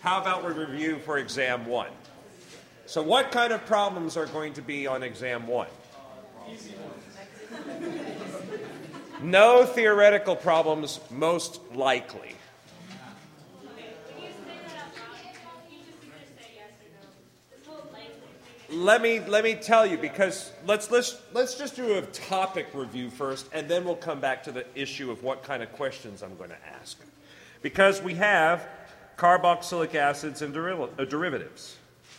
how about we review for exam 1? So what kind of problems are going to be on exam 1? No theoretical problems, most likely. Let me tell you, because let's just do a topic review first, and then we'll come back to the issue of what kind of questions I'm going to ask. Because we have carboxylic acids and derivatives.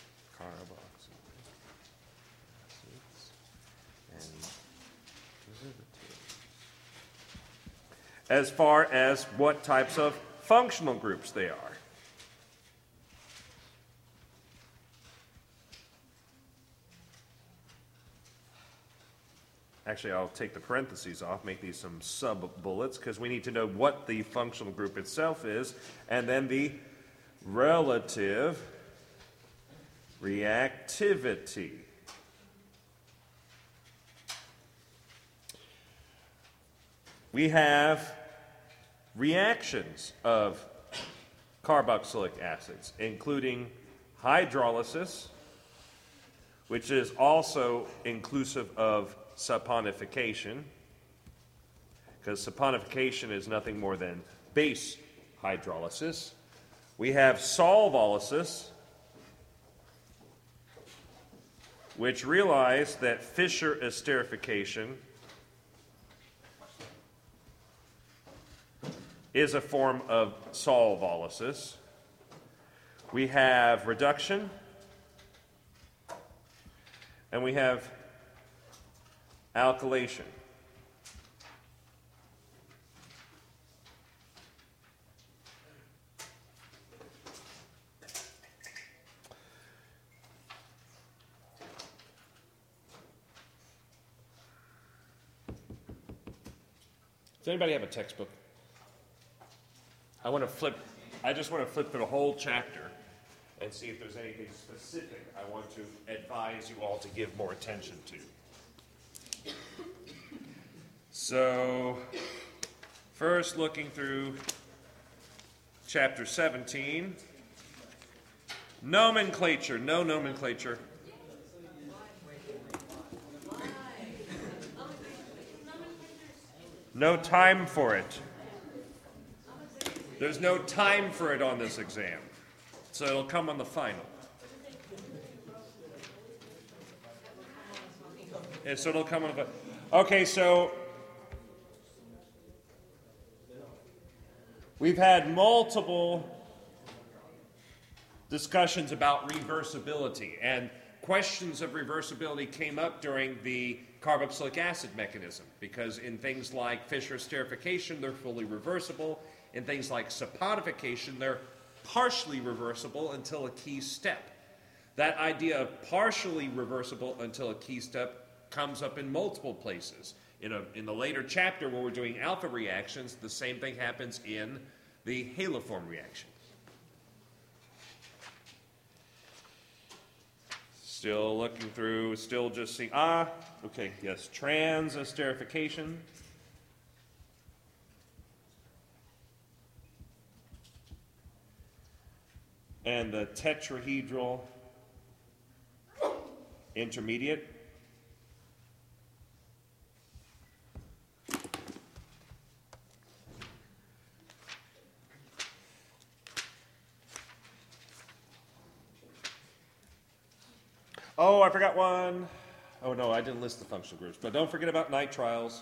As far as what types of functional groups they are. Actually, I'll take the parentheses off, make these some sub-bullets, because we need to know what the functional group itself is, and then the relative reactivity. We have reactions of carboxylic acids, including hydrolysis, which is also inclusive of saponification, because saponification is nothing more than base hydrolysis. We have solvolysis, which realized that Fischer esterification is a form of solvolysis. We have reduction, and we have alkylation. Does anybody have a textbook? I just want to flip through the whole chapter and see if there's anything specific I want to advise you all to give more attention to. So, first looking through chapter 17, nomenclature, no nomenclature. No time for it. There's no time for it on this exam, so it'll come on the final. And so it'll come on the final. Okay, so we've had multiple discussions about reversibility, and questions of reversibility came up during the carboxylic acid mechanism, because in things like Fischer esterification, they're fully reversible. In things like saponification, they're partially reversible until a key step. That idea of partially reversible until a key step comes up in multiple places. In the later chapter where we're doing alpha reactions, the same thing happens in the haloform reactions. Still looking through, still just seeing, okay, yes, trans esterification. And the tetrahedral intermediate. Oh, I forgot one. Oh no, I didn't list the functional groups, but don't forget about nitriles.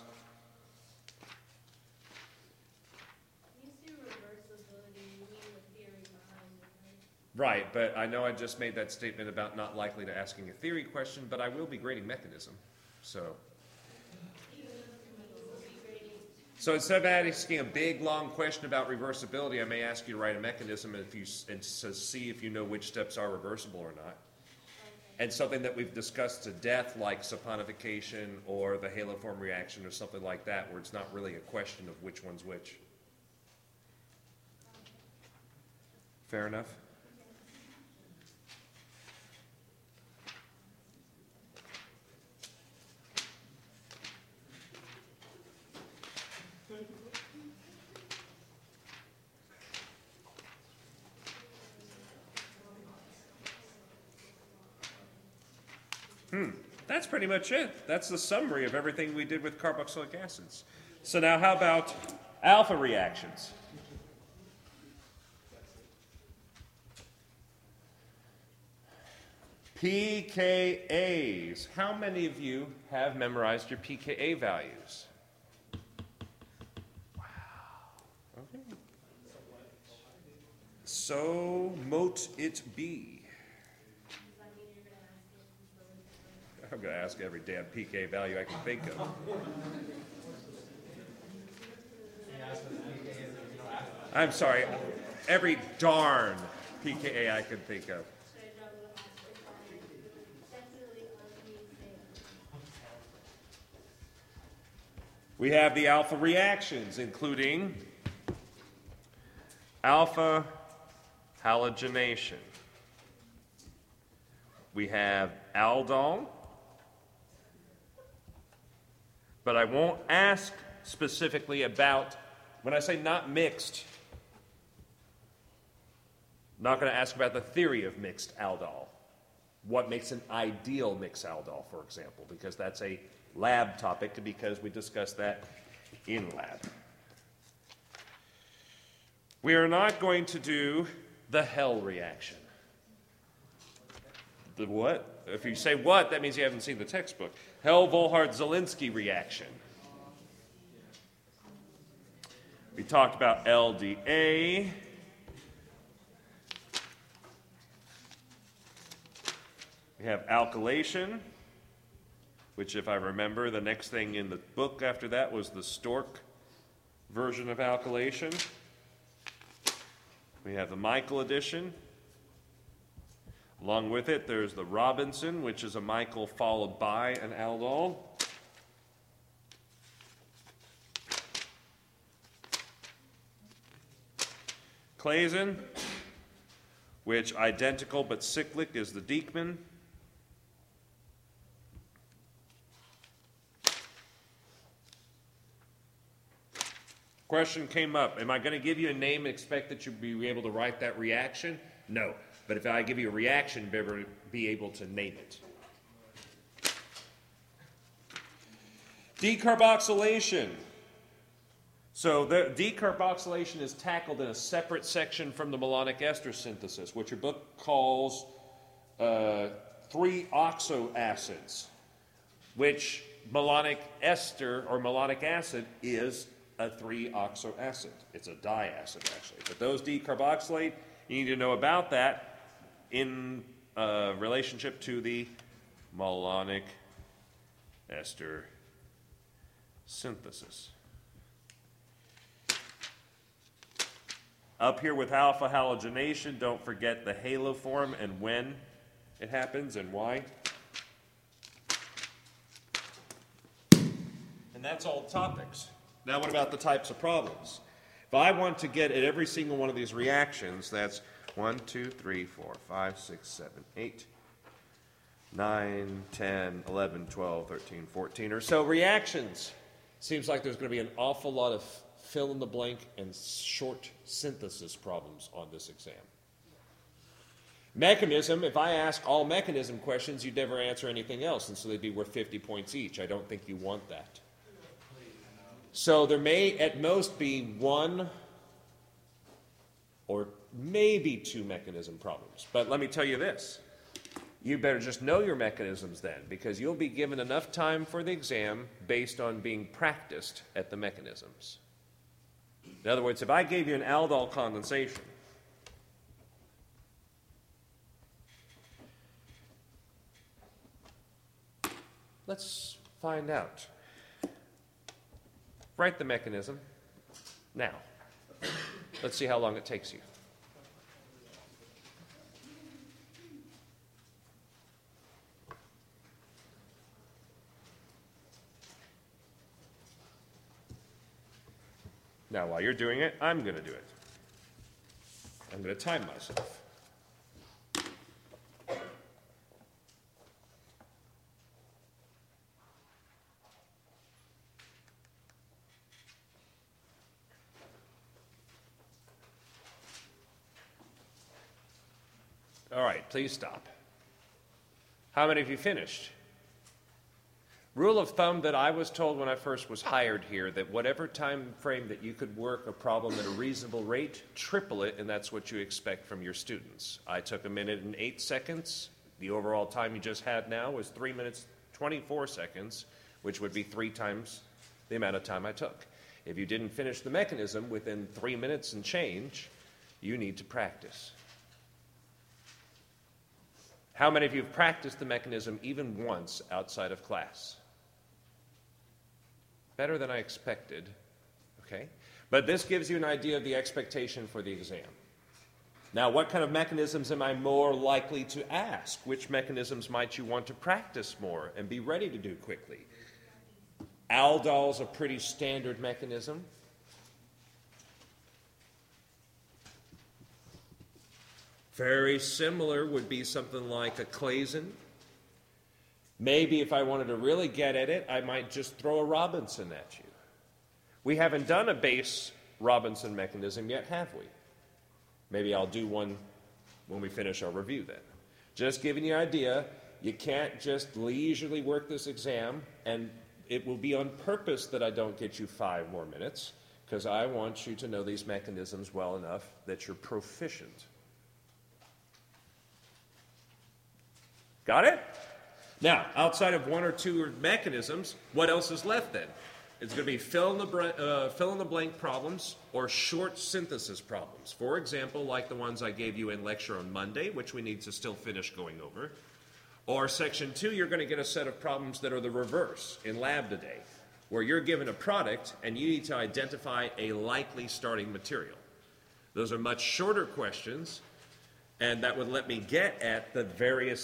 Right, but I know I just made that statement about not likely to asking a theory question, but I will be grading mechanism. So instead of asking a big, long question about reversibility, I may ask you to write a mechanism and see if you know which steps are reversible or not. And something that we've discussed to death, like saponification or the haloform reaction or something like that, where it's not really a question of which one's which. Fair enough? That's pretty much it. That's the summary of everything we did with carboxylic acids. So now how about alpha reactions? pKa's. How many of you have memorized your pKa values? Wow. Okay. So mote it be. I'm going to ask every damn pK value I can think of. I'm sorry, every darn pKa I can think of. We have the alpha reactions, including alpha halogenation. We have aldol, but I won't ask specifically about, when I say not mixed, I'm not going to ask about the theory of mixed aldol. What makes an ideal mixed aldol, for example, because that's a lab topic, because we discussed that in lab. We are not going to do the Hell reaction. The what? If you say what, that means you haven't seen the textbook. Hell-Volhard-Zelinsky reaction. We talked about LDA. We have alkylation, which, if I remember, the next thing in the book after that was the Stork version of alkylation. We have the Michael addition. Along with it, there's the Robinson, which is a Michael followed by an aldol. Claisen, which identical but cyclic is the Dieckmann. Question came up, am I going to give you a name and expect that you'll be able to write that reaction? No, but if I give you a reaction, be able to name it. Decarboxylation. So the decarboxylation is tackled in a separate section from the malonic ester synthesis, which your book calls 3-oxo acids, which malonic ester or malonic acid is a 3-oxo acid. It's a diacid, actually. But those decarboxylate, you need to know about that in relationship to the malonic ester synthesis. Up here with alpha halogenation, don't forget the haloform and when it happens and why. And that's all topics. Now what about the types of problems? If I want to get at every single one of these reactions, that's 1, 2, 3, 4, 5, 6, 7, 8, 9, 10, 11, 12, 13, 14 or so reactions. Seems like there's going to be an awful lot of fill in the blank and short synthesis problems on this exam. Mechanism, if I ask all mechanism questions, you'd never answer anything else, and so they'd be worth 50 points each. I don't think you want that. So there may at most be 1 or maybe 2 mechanism problems. But let me tell you this. You better just know your mechanisms then, because you'll be given enough time for the exam based on being practiced at the mechanisms. In other words, if I gave you an aldol condensation, let's find out. Write the mechanism now. Let's see how long it takes you. Now, while you're doing it, I'm going to do it. I'm going to time myself. All right, please stop. How many of you finished? Rule of thumb that I was told when I first was hired here, that whatever time frame that you could work a problem at a reasonable rate, triple it, and that's what you expect from your students. I took 1 minute and 8 seconds. The overall time you just had now was 3 minutes 24 seconds, which would be 3 times the amount of time I took. If you didn't finish the mechanism within 3 minutes and change, you need to practice. How many of you have practiced the mechanism even once outside of class? Better than I expected, okay? But this gives you an idea of the expectation for the exam. Now, what kind of mechanisms am I more likely to ask? Which mechanisms might you want to practice more and be ready to do quickly? Aldol's a pretty standard mechanism. Very similar would be something like a Claisen. Maybe if I wanted to really get at it, I might just throw a Robinson at you. We haven't done a base Robinson mechanism yet, have we? Maybe I'll do one when we finish our review then. Just giving you an idea, you can't just leisurely work this exam, and it will be on purpose that I don't get you 5 more minutes, because I want you to know these mechanisms well enough that you're proficient. Got it? Now, outside of 1 or 2 mechanisms, what else is left then? It's going to be fill in the blank problems or short synthesis problems. For example, like the ones I gave you in lecture on Monday, which we need to still finish going over. Or section 2, you're going to get a set of problems that are the reverse in lab today, where you're given a product and you need to identify a likely starting material. Those are much shorter questions, and that would let me get at the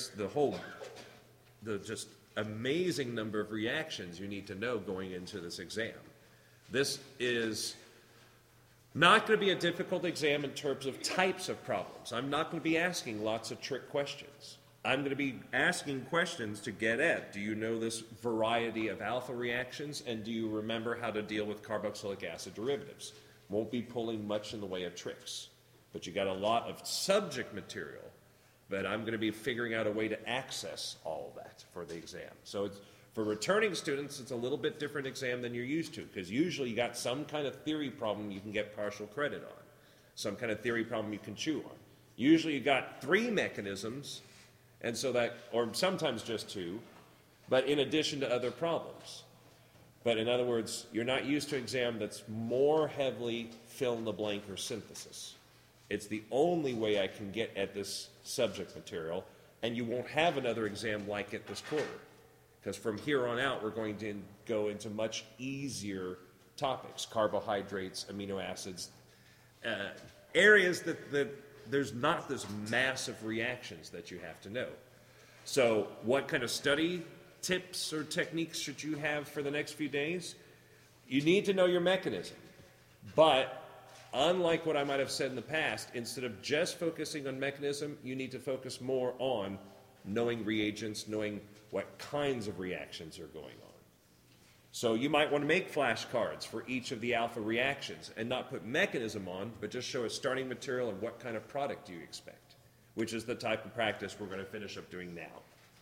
just amazing number of reactions you need to know going into this exam. This is not going to be a difficult exam in terms of types of problems. I'm not going to be asking lots of trick questions. I'm going to be asking questions to get at, do you know this variety of alpha reactions, and do you remember how to deal with carboxylic acid derivatives? Won't be pulling much in the way of tricks. But you got a lot of subject material, but I'm going to be figuring out a way to access all of that for the exam. So for returning students, it's a little bit different exam than you're used to, because usually you got some kind of theory problem you can get partial credit on, some kind of theory problem you can chew on. Usually you got 3 mechanisms, and so that, or sometimes just 2, but in addition to other problems. But in other words, you're not used to an exam that's more heavily fill in the blank or synthesis. It's the only way I can get at this subject material, and you won't have another exam like it this quarter. Because from here on out, we're going to go into much easier topics, carbohydrates, amino acids, areas that there's not this massive reactions that you have to know. So what kind of study tips or techniques should you have for the next few days? You need to know your mechanism, but unlike what I might have said in the past, instead of just focusing on mechanism, you need to focus more on knowing reagents, knowing what kinds of reactions are going on. So you might want to make flashcards for each of the alpha reactions and not put mechanism on, but just show a starting material and what kind of product do you expect, which is the type of practice we're going to finish up doing now.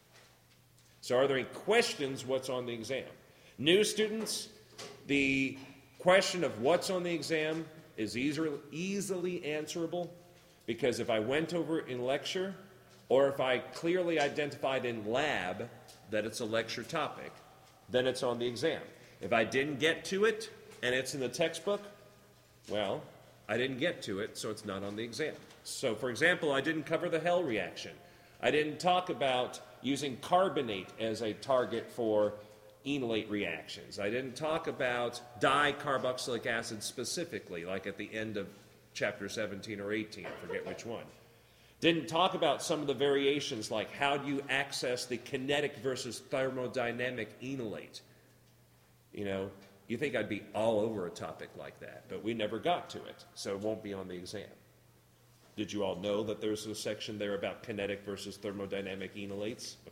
So are there any questions what's on the exam? New students, the question of what's on the exam is easily answerable, because if I went over in lecture, or if I clearly identified in lab that it's a lecture topic, then it's on the exam. If I didn't get to it, and it's in the textbook, well, I didn't get to it, so it's not on the exam. So, for example, I didn't cover the Hell reaction. I didn't talk about using carbonate as a target for enolate reactions. I didn't talk about dicarboxylic acid specifically, like at the end of chapter 17 or 18, I forget which one. Didn't talk about some of the variations, like how do you access the kinetic versus thermodynamic enolate. You know, you think I'd be all over a topic like that, but we never got to it, so it won't be on the exam. Did you all know that there's a section there about kinetic versus thermodynamic enolates? Okay.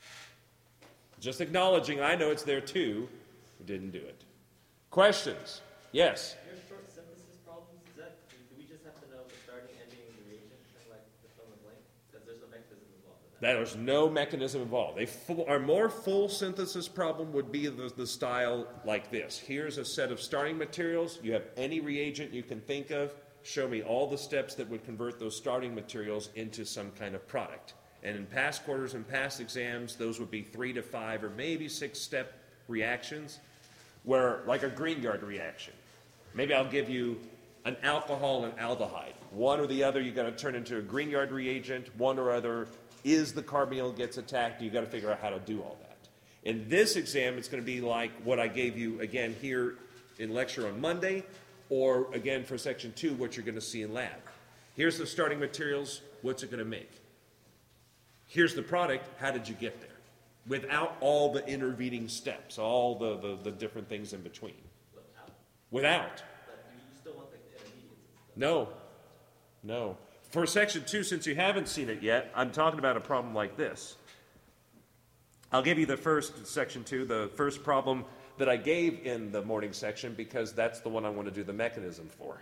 Just acknowledging, I know it's there too, we didn't do it. Questions? Yes? Your short synthesis problems, do we just have to know the starting, ending, the reagent, and like the fill in the blank? Because there's a mechanism involved in that. There's no mechanism involved. Our more full synthesis problem would be the style like this. Here's a set of starting materials. You have any reagent you can think of. Show me all the steps that would convert those starting materials into some kind of product. And in past quarters and past exams, those would be 3 to 5 or maybe 6-step reactions, where, like a Grignard reaction. Maybe I'll give you an alcohol and aldehyde. One or the other, you've got to turn into a Grignard reagent. One or other is the carbonyl gets attacked. You've got to figure out how to do all that. In this exam, it's going to be like what I gave you again here in lecture on Monday, or again for section 2, what you're going to see in lab. Here's the starting materials. What's it going to make? Here's the product. How did you get there? Without all the intervening steps, all the different things in between. Without. But you still want the intermediates and stuff. No. No. For section 2, since you haven't seen it yet, I'm talking about a problem like this. I'll give you the first, section 2, the first problem that I gave in the morning section, because that's the one I want to do the mechanism for.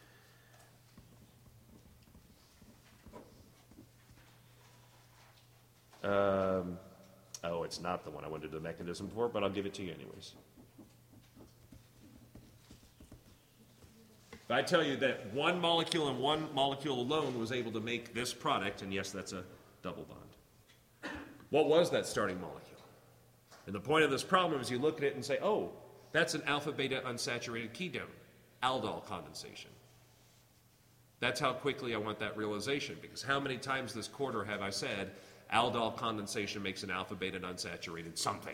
Oh, it's not the one I want to do the mechanism for, but I'll give it to you anyways. If I tell you that one molecule and one molecule alone was able to make this product, and yes, that's a double bond. What was that starting molecule? And the point of this problem is you look at it and say, oh, that's an alpha-beta unsaturated ketone, aldol condensation. That's how quickly I want that realization, because how many times this quarter have I said, aldol condensation makes an alpha-beta unsaturated something?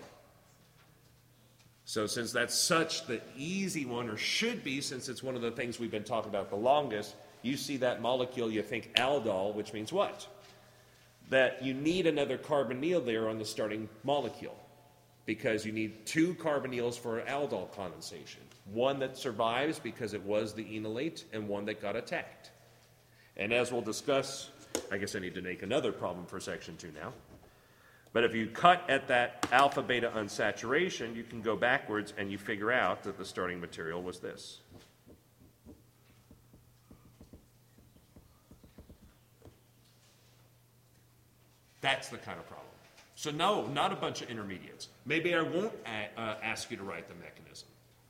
So since that's such the easy one, or should be, since it's one of the things we've been talking about the longest, you see that molecule, you think aldol, which means what? That you need another carbonyl there on the starting molecule, because you need 2 carbonyls for aldol condensation. One that survives because it was the enolate, and one that got attacked. And as we'll discuss, I guess I need to make another problem for section 2 now. But if you cut at that alpha-beta unsaturation, you can go backwards and you figure out that the starting material was this. That's the kind of problem. So no, not a bunch of intermediates. Maybe I won't ask you to write the mechanism.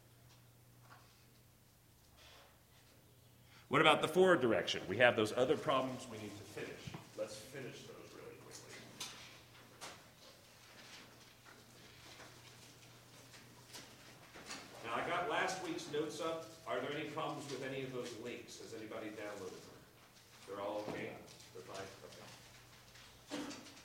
What about the forward direction? We have those other problems we need to finish. Let's finish those really quickly. Now, I got last week's notes up. Are there any problems with any of those links? Has anybody downloaded them? They're all okay? They're fine? Okay.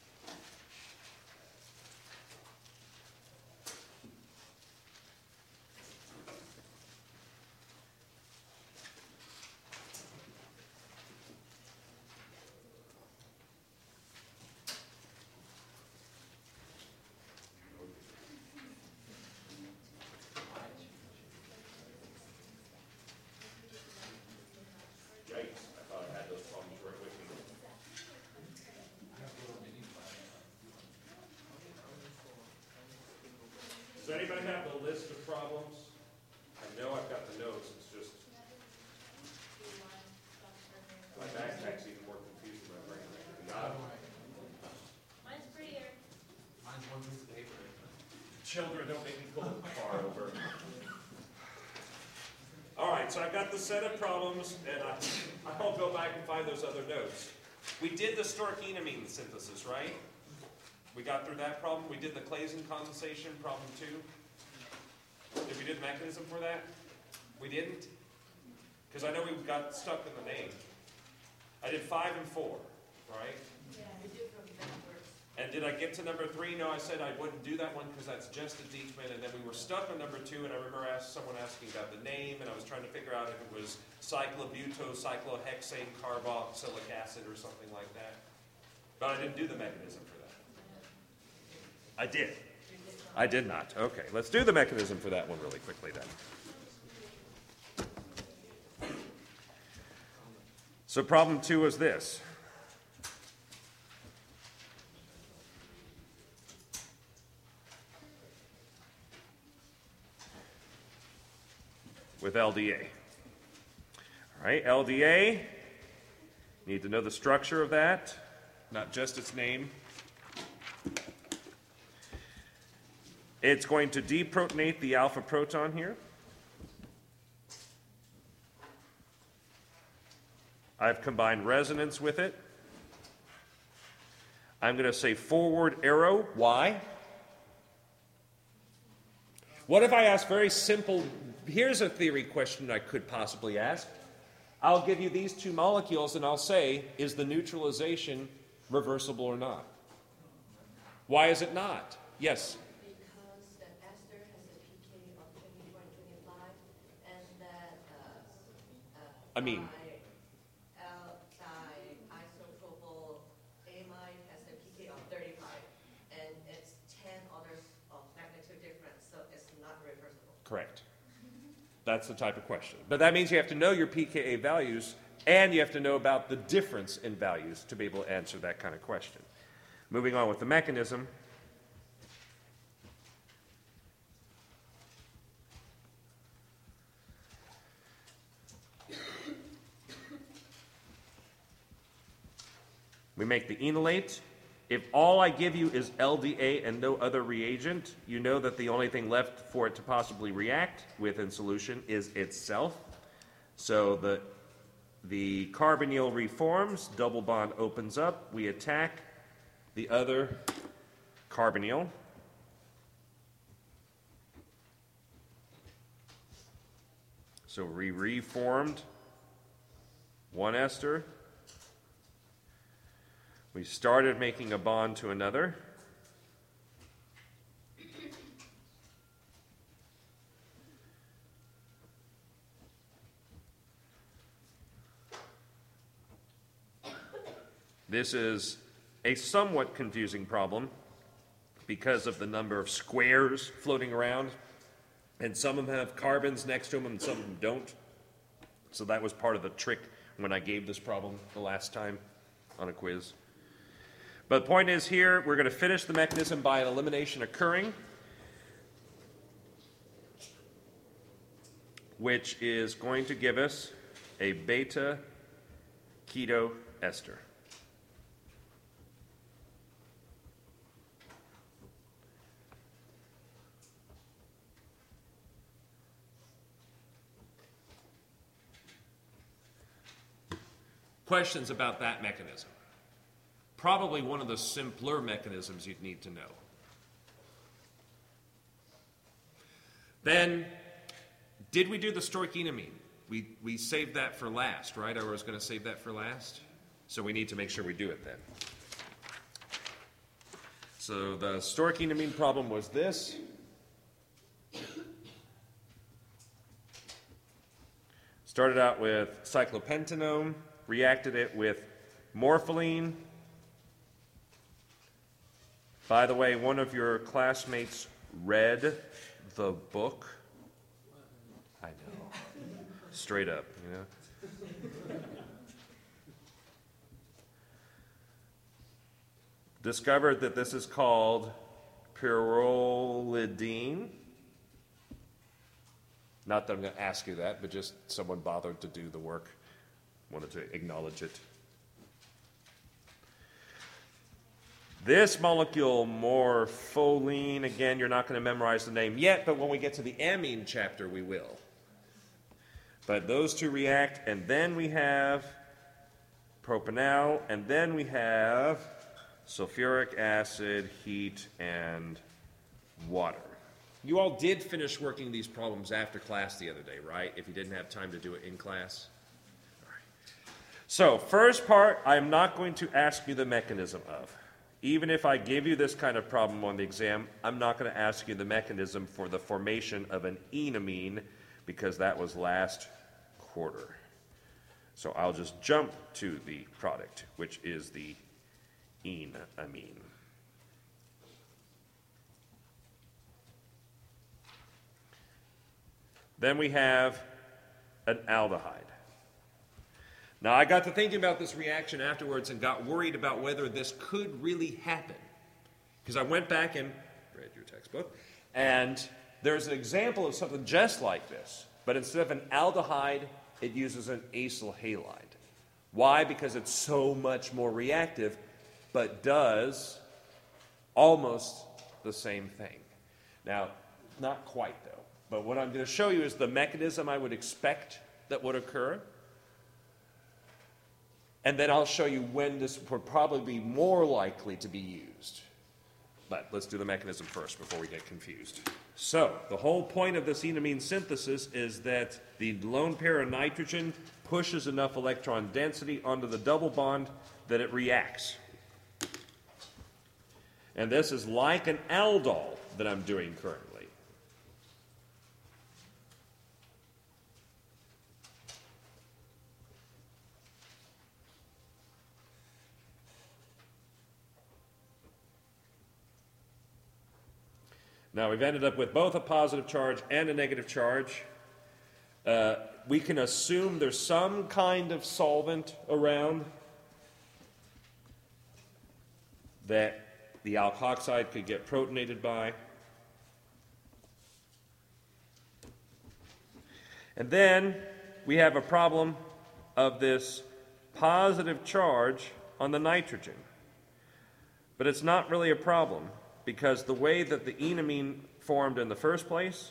Yikes, I thought I had those problems right with me. Does anybody have the list of problems? I know I've got the notes, it's just my backpack's even more confused than my brain. Got it. Mine's prettier. Mine's one piece of paper. Children, don't make me pull the car over. All right, so I've got the set of problems, and I'll go back and find those other notes. We did the storquinamine synthesis, right? We got through that problem. We did the Claisen condensation, problem 2. Did we do the mechanism for that? We didn't? Because I know we got stuck in the name. I did 5 and 4, right? Yeah, we do from backwards. And did I get to number 3? No, I said I wouldn't do that one because that's just a Dieckmann. And then we were stuck on number 2, and I remember someone asking about the name, and I was trying to figure out if it was cyclobuto, cyclohexane, carboxylic acid, or something like that. But I didn't do the mechanism for that. I did. I did not. Okay, let's do the mechanism for that one really quickly then. So problem 2 is this. With LDA. All right, LDA, need to know the structure of that, not just its name. It's going to deprotonate the alpha proton here. I've combined resonance with it. I'm going to say forward arrow. Why? What if I ask very simple, here's a theory question I could possibly ask. I'll give you these two molecules and I'll say, is the neutralization reversible or not? Why is it not? Yes? Because the ester has a pK of 24 and 25, and that amine. Isopropyl amide has a pK of 35, and it's 10 orders of magnitude difference, so it's not reversible. Correct. That's the type of question. But that means you have to know your pKa values, and you have to know about the difference in values to be able to answer that kind of question. Moving on with the mechanism. We make the enolate. If all I give you is LDA and no other reagent, you know that the only thing left for it to possibly react with in solution is itself. So the carbonyl reforms, double bond opens up, we attack the other carbonyl. So we reformed one ester. We started making a bond to another. This is a somewhat confusing problem because of the number of squares floating around, and some of them have carbons next to them and some of them don't. So that was part of the trick when I gave this problem the last time on a quiz. But the point is here, we're going to finish the mechanism by an elimination occurring, which is going to give us a beta keto ester. Questions about that mechanism? Probably one of the simpler mechanisms you'd need to know. Then, did we do the stoichionamine? We saved that for last, right? I was going to save that for last. So we need to make sure we do it then. So the stoichionamine problem was this. Started out with cyclopentanone, reacted it with morpholine. By the way, one of your classmates read the book. I know. Straight up, you know. Discovered that this is called pyrrolidine. Not that I'm going to ask you that, but just someone bothered to do the work. Wanted to acknowledge it. This molecule, morpholine, again, you're not going to memorize the name yet, but when we get to the amine chapter, we will. But those two react, and then we have propanol, and then we have sulfuric acid, heat, and water. You all did finish working these problems after class the other day, right? If you didn't have time to do it in class. All right. So, first part, I'm not going to ask you the mechanism of. Even if I give you this kind of problem on the exam, I'm not going to ask you the mechanism for the formation of an enamine because that was last quarter. So I'll just jump to the product, which is the enamine. Then we have an aldehyde. Now, I got to thinking about this reaction afterwards and got worried about whether this could really happen. Because I went back and read your textbook, and there's an example of something just like this. But instead of an aldehyde, it uses an acyl halide. Why? Because it's so much more reactive, but does almost the same thing. Now, not quite though, but what I'm going to show you is the mechanism I would expect that would occur. And then I'll show you when this would probably be more likely to be used. But let's do the mechanism first before we get confused. So, the whole point of this enamine synthesis is that the lone pair of nitrogen pushes enough electron density onto the double bond that it reacts. And this is like an aldol that I'm doing currently. Now we've ended up with both a positive charge and a negative charge. We can assume there's some kind of solvent around that the alkoxide could get protonated by. And then we have a problem of this positive charge on the nitrogen. But it's not really a problem, because the way that the enamine formed in the first place.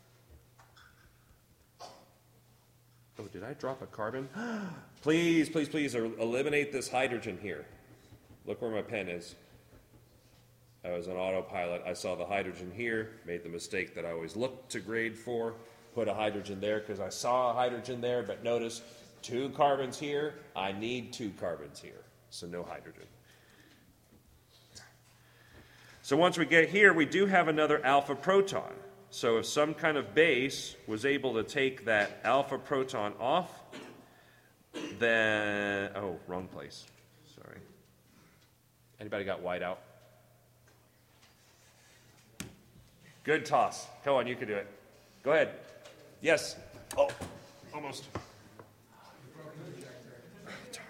Oh, did I drop a carbon? Please, please, please eliminate this hydrogen here. Look where my pen is. I was on autopilot. I saw the hydrogen here, made the mistake that I always look to grade for, put a hydrogen there because I saw a hydrogen there, but notice 2 carbons here. I need 2 carbons here, so no hydrogen. So once we get here, we do have another alpha proton. So if some kind of base was able to take that alpha proton off, then, oh, wrong place. Sorry. Anybody got white out? Good toss. Come on, you can do it. Go ahead. Yes. Oh, almost. Darn.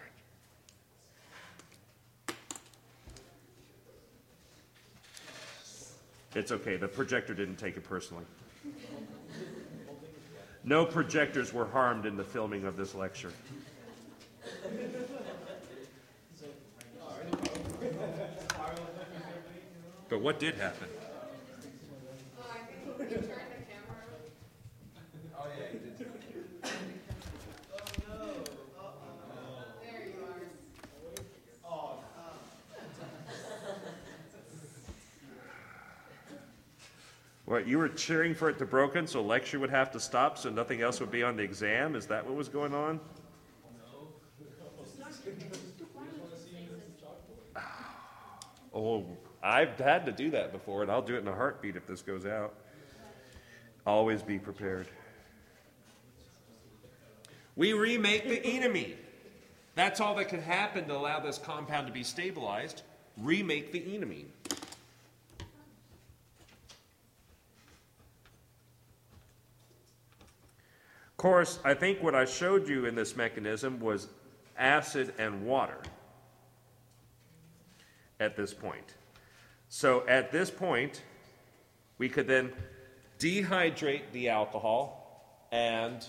It's okay. The projector didn't take it personally. No projectors were harmed in the filming of this lecture. But what did happen? I think he turned the camera. Oh yeah, you did. There you are. What, you were cheering for it to broken so lecture would have to stop so nothing else would be on the exam? Is that what was going on? Oh, I've had to do that before, and I'll do it in a heartbeat if this goes out. Always be prepared. We remake the enamine. That's all that can happen to allow this compound to be stabilized. Remake the enamine. Of course, I think what I showed you in this mechanism was acid and water at this point. So at this point, we could then dehydrate the alcohol and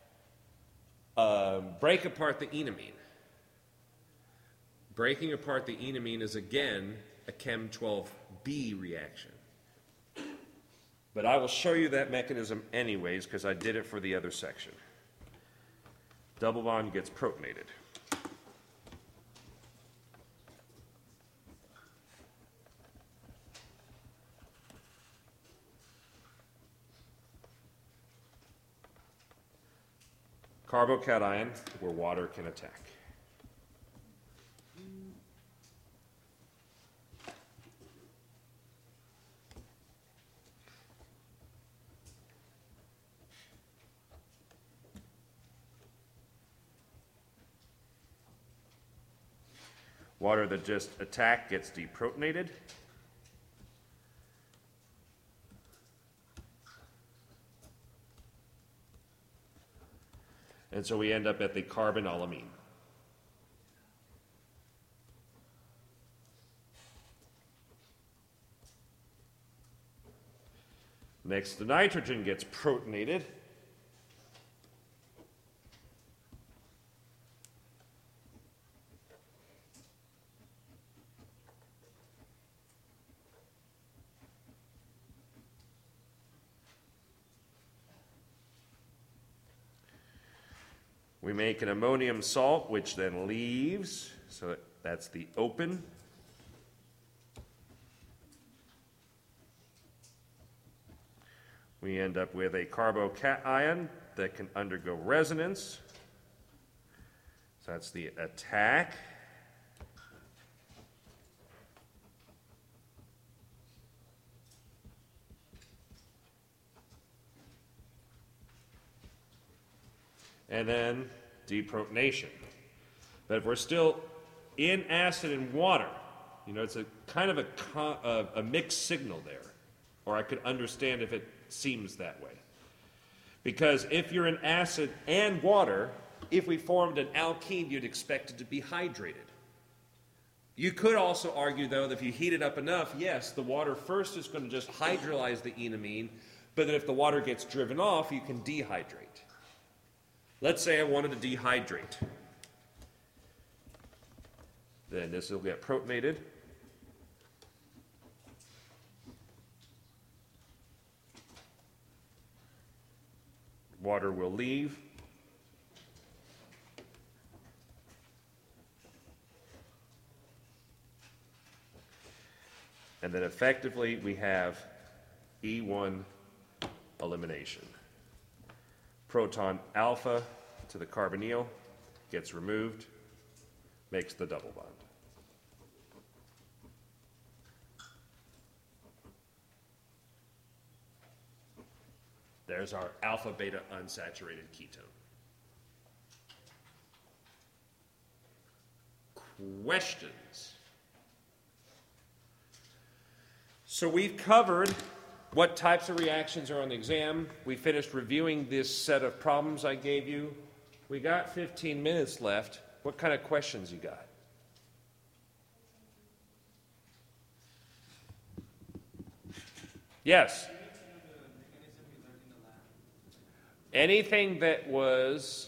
break apart the enamine. Breaking apart the enamine is again a Chem 12B reaction. But I will show you that mechanism anyways because I did it for the other section. Double bond gets protonated. Carbocation where water can attack. Water that just attacked gets deprotonated. And so we end up at the carbonylamine. Next, the nitrogen gets protonated. We make an ammonium salt, which then leaves, so that's the open. We end up with a carbocation that can undergo resonance. So that's the attack. And then deprotonation. But if we're still in acid and water, you know, it's a kind of a mixed signal there. Or I could understand if it seems that way. Because if you're in acid and water, if we formed an alkene, you'd expect it to be hydrated. You could also argue, though, that if you heat it up enough, yes, the water first is going to just hydrolyze the enamine, but that if the water gets driven off, you can dehydrate. Let's say I wanted to dehydrate. Then this will get protonated. Water will leave. And then effectively we have E1 elimination. Proton alpha to the carbonyl gets removed, makes the double bond. There's our alpha-beta unsaturated ketone. Questions? So we've covered what types of reactions are on the exam. We finished reviewing this set of problems I gave you. We got 15 minutes left. What kind of questions you got? Yes? Anything that was...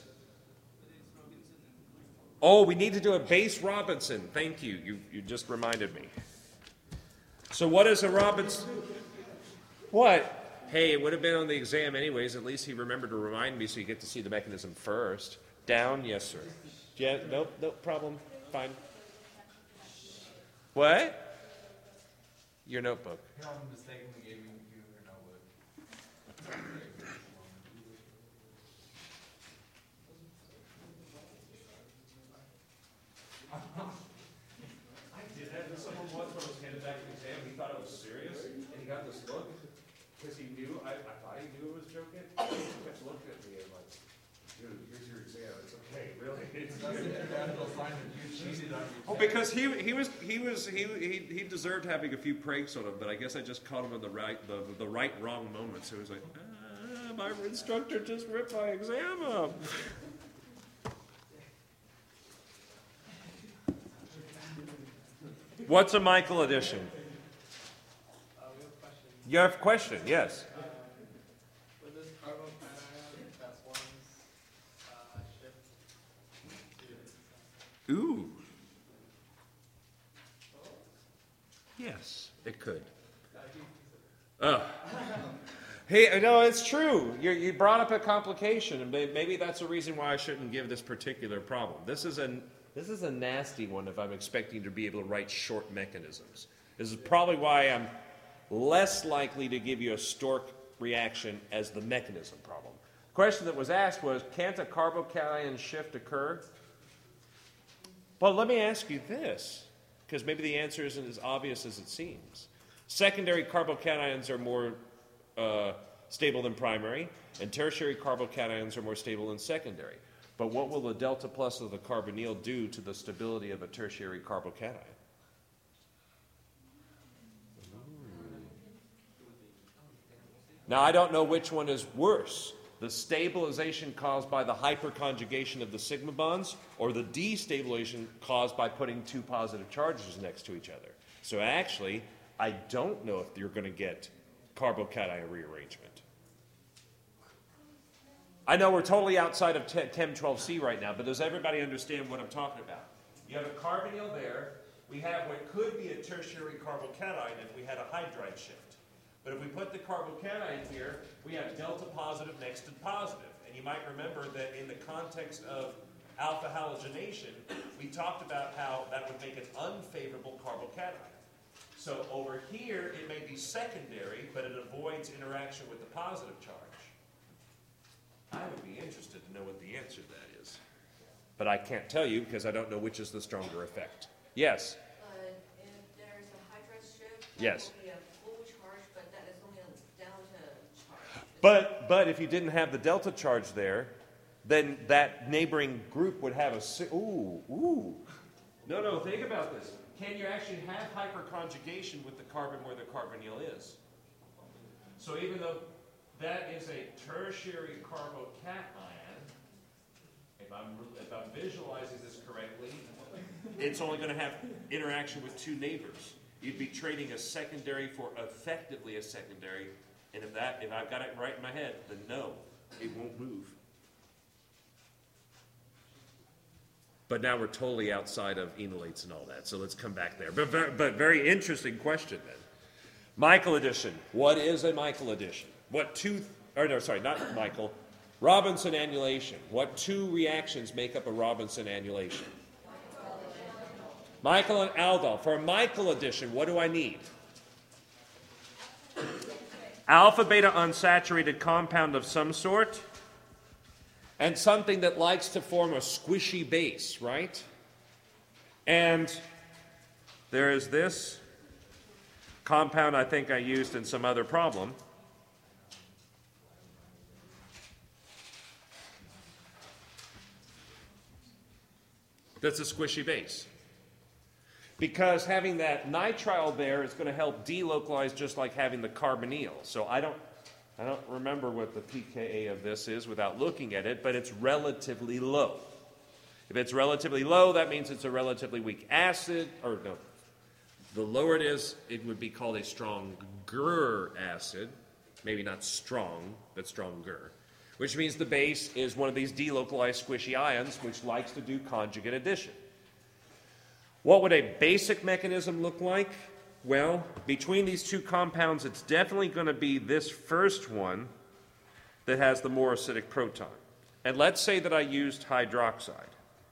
Oh, we need to do a base Robinson. Thank you. You just reminded me. So what is a Robinson? What? Hey, it would have been on the exam anyways. At least he remembered to remind me so you get to see the mechanism first. Down? Yes, sir. Yeah, nope, problem. Fine. What? Your notebook. No, I'm mistakenly gave you your notebook. I did that to someone once when I was handed back an exam. He thought it was serious, and he got this look because he knew. I thought he knew it was joking. He kept looking at me and like, "Dude, here's your exam. It's okay, really." That's the international sign that you cheated on your Oh, because he deserved having a few pranks on him, but I guess I just caught him in the right wrong moment. So he was like, my instructor just ripped my exam up. What's a Michael addition? We have a question. You have a question? Yes. With this carbocation that forms shift Ooh. Yes, it could. Oh. Hey, no, it's true. You brought up a complication, and maybe that's a reason why I shouldn't give this particular problem. This is a nasty one if I'm expecting to be able to write short mechanisms. This is probably why I'm less likely to give you a Stork reaction as the mechanism problem. The question that was asked was, can't a carbocation shift occur? Well, let me ask you this, because maybe the answer isn't as obvious as it seems. Secondary carbocations are more stable than primary, and tertiary carbocations are more stable than secondary. But what will the delta plus of the carbonyl do to the stability of a tertiary carbocation? Now, I don't know which one is worse, the stabilization caused by the hyperconjugation of the sigma bonds or the destabilization caused by putting two positive charges next to each other. So actually, I don't know if you're going to get carbocation rearrangement. I know we're totally outside of Chem 12C right now, but does everybody understand what I'm talking about? You have a carbonyl there. We have what could be a tertiary carbocation if we had a hydride shift. But if we put the carbocation here, we have delta positive next to positive. And you might remember that in the context of alpha halogenation, we talked about how that would make an unfavorable carbocation. So over here, it may be secondary, but it avoids interaction with the positive charge. I would be interested to know what the answer to that is. But I can't tell you because I don't know which is the stronger effect. Yes? If there's a hydrogen strip, Yes. that will be a full charge, but that is only a delta charge. But if you didn't have the delta charge there, then that neighboring group would have ooh. No, think about this. Can you actually have hyperconjugation with the carbon where the carbonyl is? So even though that is a tertiary carbocation, if I'm visualizing this correctly, it's only going to have interaction with two neighbors. You'd be trading a secondary for effectively a secondary, and if I've got it right in my head, then no, it won't move. But now we're totally outside of enolates and all that, so let's come back there. But very interesting question then. Michael addition. What is a Michael addition? Robinson annulation. What two reactions make up a Robinson annulation? Michael and aldol. For a Michael addition, what do I need? Alpha beta unsaturated compound of some sort, and something that likes to form a squishy base, right? And there is this compound I think I used in some other problem. That's a squishy base. Because having that nitrile there is going to help delocalize just like having the carbonyl. So I don't remember what the pKa of this is without looking at it, but it's relatively low. If it's relatively low, that means it's a relatively weak acid, or no, the lower it is, it would be called a stronger acid. Maybe not strong, but stronger. Which means the base is one of these delocalized squishy ions, which likes to do conjugate addition. What would a basic mechanism look like? Well, between these two compounds, it's definitely going to be this first one that has the more acidic proton. And let's say that I used hydroxide.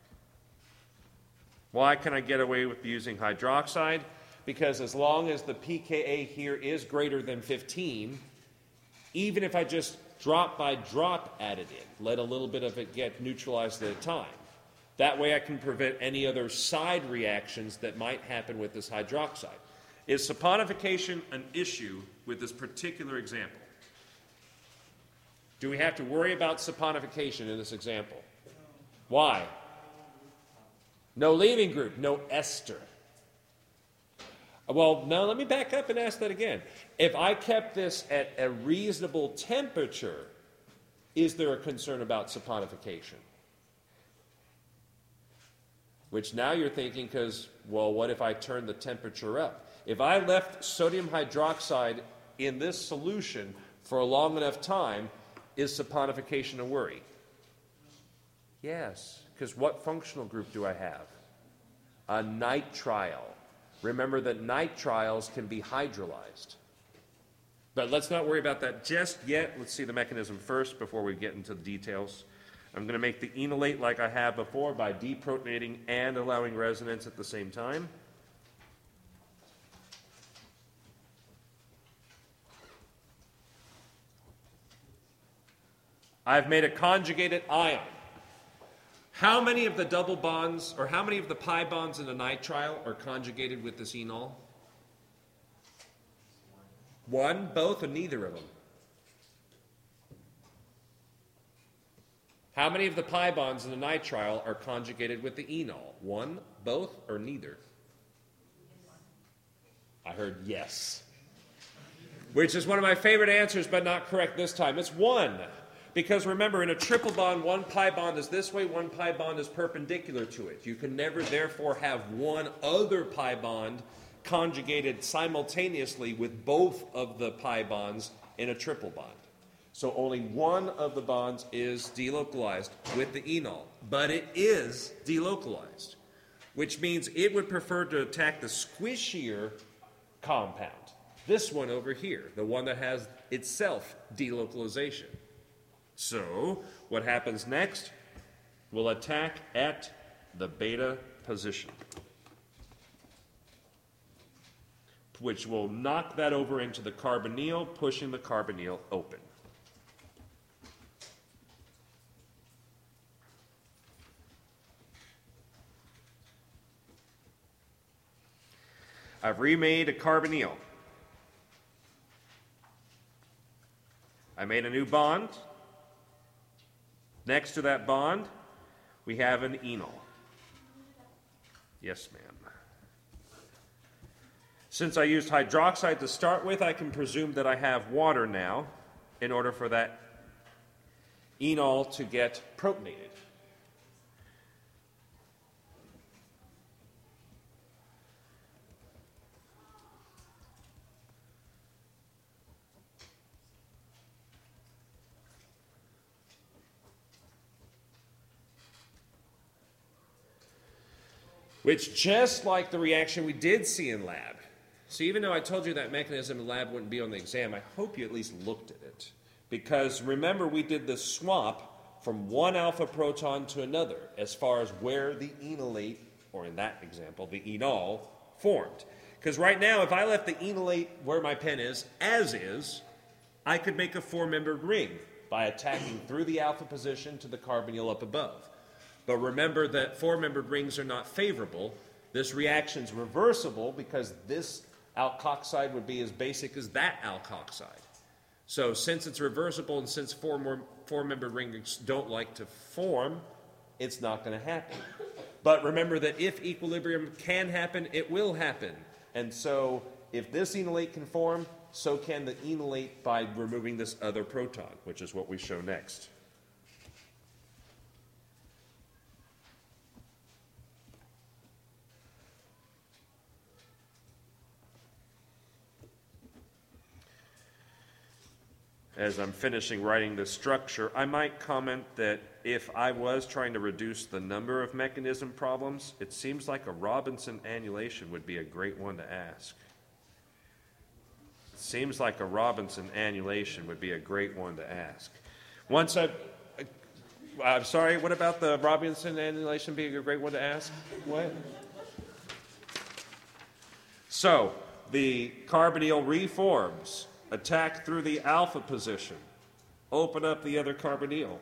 Why can I get away with using hydroxide? Because as long as the pKa here is greater than 15, even if I just drop by drop add it in, let a little bit of it get neutralized at a time. That way I can prevent any other side reactions that might happen with this hydroxide. Is saponification an issue with this particular example? Do we have to worry about saponification in this example? Why? No leaving group, no ester. Well, now let me back up and ask that again. If I kept this at a reasonable temperature, is there a concern about saponification? Which now you're thinking, because, well, what if I turn the temperature up? If I left sodium hydroxide in this solution for a long enough time, is saponification a worry? Yes, because what functional group do I have? A nitrile. Remember that nitriles can be hydrolyzed. But let's not worry about that just yet. Let's see the mechanism first before we get into the details. I'm going to make the enolate like I have before by deprotonating and allowing resonance at the same time. I've made a conjugated ion. How many of the double bonds, or how many of the pi bonds in a nitrile are conjugated with this enol? One, both, or neither of them? How many of the pi bonds in a nitrile are conjugated with the enol? One, both, or neither? I heard yes. Which is one of my favorite answers, but not correct this time. It's one. Because remember, in a triple bond, one pi bond is this way, one pi bond is perpendicular to it. You can never, therefore, have one other pi bond conjugated simultaneously with both of the pi bonds in a triple bond. So only one of the bonds is delocalized with the enol, but it is delocalized, which means it would prefer to attack the squishier compound, this one over here, the one that has itself delocalization. So what happens next? We'll attack at the beta position, which will knock that over into the carbonyl, pushing the carbonyl open. I've remade a carbonyl. I made a new bond. Next to that bond, we have an enol. Yes, ma'am. Since I used hydroxide to start with, I can presume that I have water now in order for that enol to get protonated. Which, just like the reaction we did see in lab, so even though I told you that mechanism in lab wouldn't be on the exam, I hope you at least looked at it. Because remember, we did the swap from one alpha proton to another as far as where the enolate, or in that example, the enol, formed. Because right now, if I left the enolate where my pen is, as is, I could make a four-membered ring by attacking through the alpha position to the carbonyl up above. But remember that four-membered rings are not favorable. This reaction's reversible because this alkoxide would be as basic as that alkoxide. So since it's reversible and since four-membered rings don't like to form, it's not going to happen. But remember that if equilibrium can happen, it will happen. And so if this enolate can form, so can the enolate by removing this other proton, which is what we show next. As I'm finishing writing this structure, I might comment that if I was trying to reduce the number of mechanism problems, it seems like a Robinson annulation would be a great one to ask. It seems like a Robinson annulation would be a great one to ask. I'm sorry, what about the Robinson annulation being a great one to ask? What? So, the carbonyl reforms. Attack through the alpha position. Open up the other carbonyl.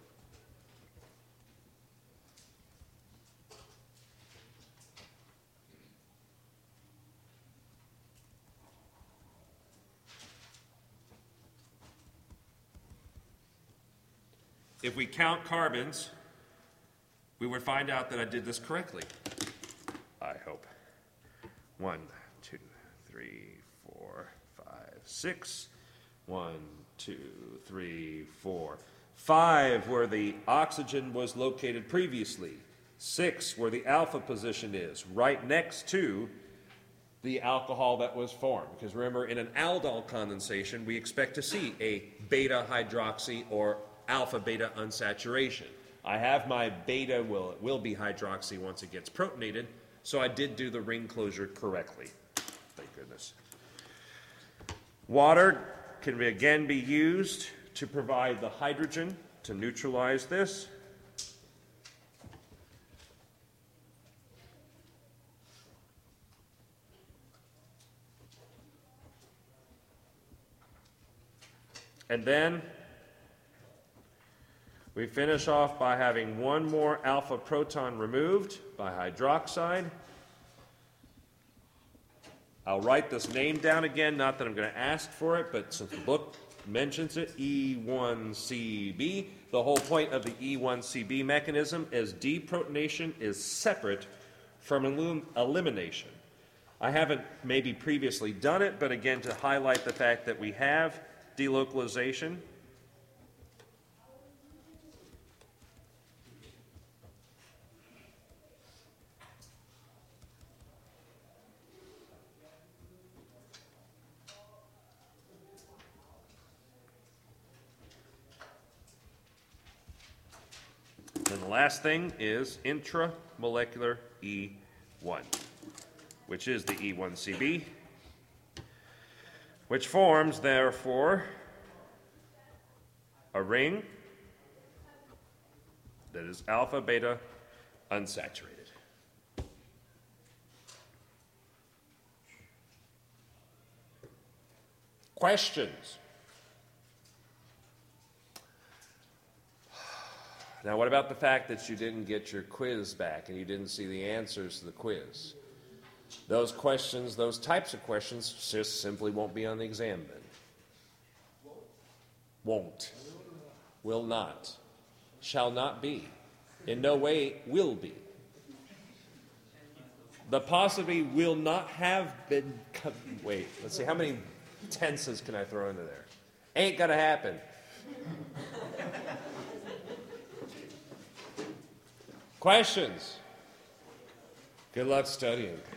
If we count carbons, we would find out that I did this correctly. I hope. 1, 2, 3, 4, 5, 6. 1, 2, 3, 4. 5 where the oxygen was located previously. 6 where the alpha position is, right next to the alcohol that was formed. Because remember, in an aldol condensation, we expect to see a beta hydroxy or alpha beta unsaturation. I have my beta will be hydroxy once it gets protonated, so I did do the ring closure correctly. Thank goodness. Water can again be used to provide the hydrogen to neutralize this. And then we finish off by having one more alpha proton removed by hydroxide. I'll write this name down again, not that I'm going to ask for it, but since the book mentions it, E1CB. The whole point of the E1CB mechanism is deprotonation is separate from elimination. I haven't maybe previously done it, but again, to highlight the fact that we have delocalization. And the last thing is intramolecular E1, which is the E1CB, which forms, therefore, a ring that is alpha, beta, unsaturated. Questions? Now, what about the fact that you didn't get your quiz back and you didn't see the answers to the quiz? Those questions, those types of questions, just simply won't be on the exam then. Won't. Will not. Shall not be. In no way will be. The possibly will not have been. Wait, let's see. How many tenses can I throw into there? Ain't gonna happen. Questions? Good luck studying.